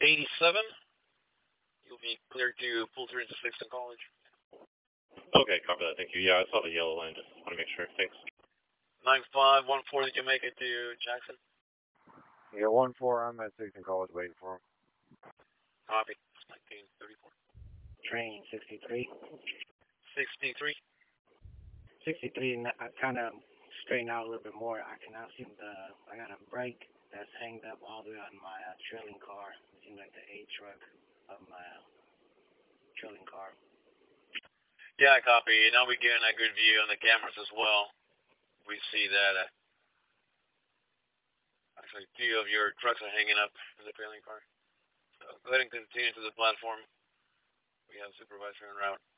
87. You'll be cleared to pull through into Sixton College. Okay, copy that. Thank you. Yeah, I saw the yellow line. Just want to make sure. Thanks. 9514, did you make it to Jackson? Yeah, 1-4, I'm at Sixton College waiting for him. Copy. 1934. Train 63. 63. 63, I kind of straighten out a little bit more. I can now see I got a brake that's hanged up all the way out in my trailing car. It seems like the A truck of my trailing car. Yeah, copy. Now we're getting a good view on the cameras as well. We see that actually 2 of your trucks are hanging up in the trailing car. So go ahead and continue to the platform. We have supervisor en route.